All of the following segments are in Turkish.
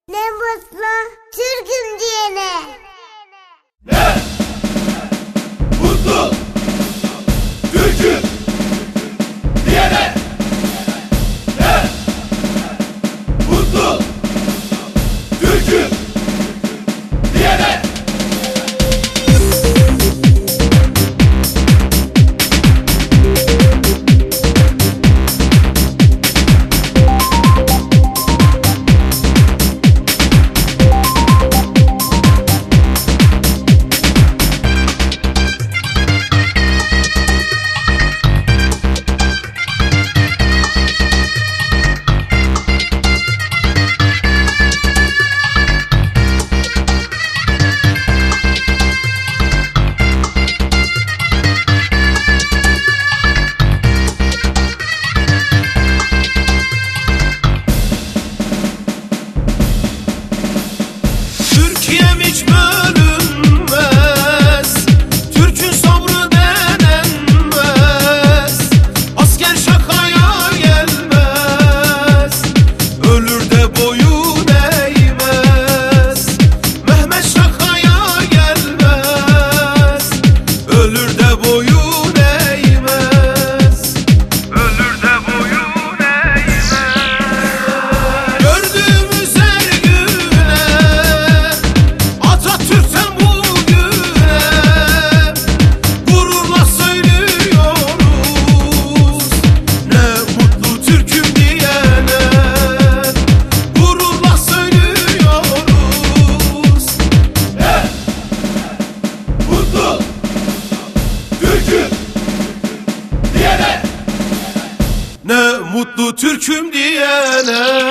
Ne mutlu Türk'üm diyene. Ne mutlu Türk'üm diyene. Ne mutlu Türk'üm diyene. Türkiye'm hiç bölünmez, Türk'ün sabrı denenmez. Asker şakaya gelmez, ölür de boyun eğmez. Mehmet şakaya gelmez, ölür de boyun eğmez. Ölür de boyun eğmez. Gördüğümüz her güne Atatürk'ten bugüne gururla söylüyoruz. Ne mutlu Türk'üm diyene, gururla söylüyoruz. Ne mutlu Türk'üm diyene. Ne mutlu Türk'üm diyene.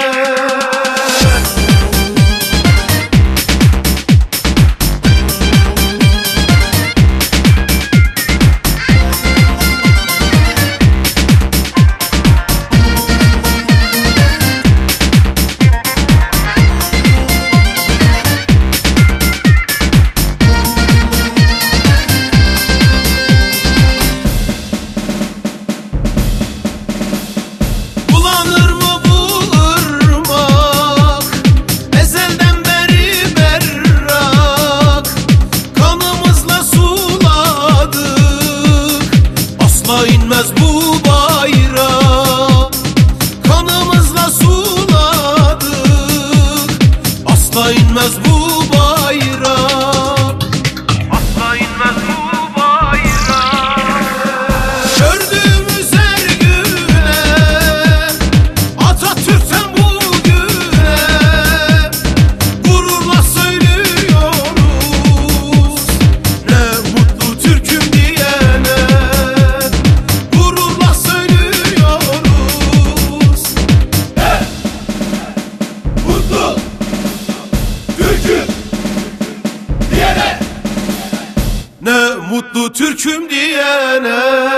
Bulanır mı bu ırmak, ezelden beri berrak. Kanımızla suladık, asla inmez bu bayrak. Kanımızla suladık, asla inmez bu bayrak. Asla inmez bu bayrak. Gördüğümüz her güne Atatürk'ten bugüne gururla söylüyoruz. Ne mutlu Türk'üm diyene, gururla söylüyoruz. Ne mutlu Türk'üm diyene. Ne mutlu Türk'üm diyene.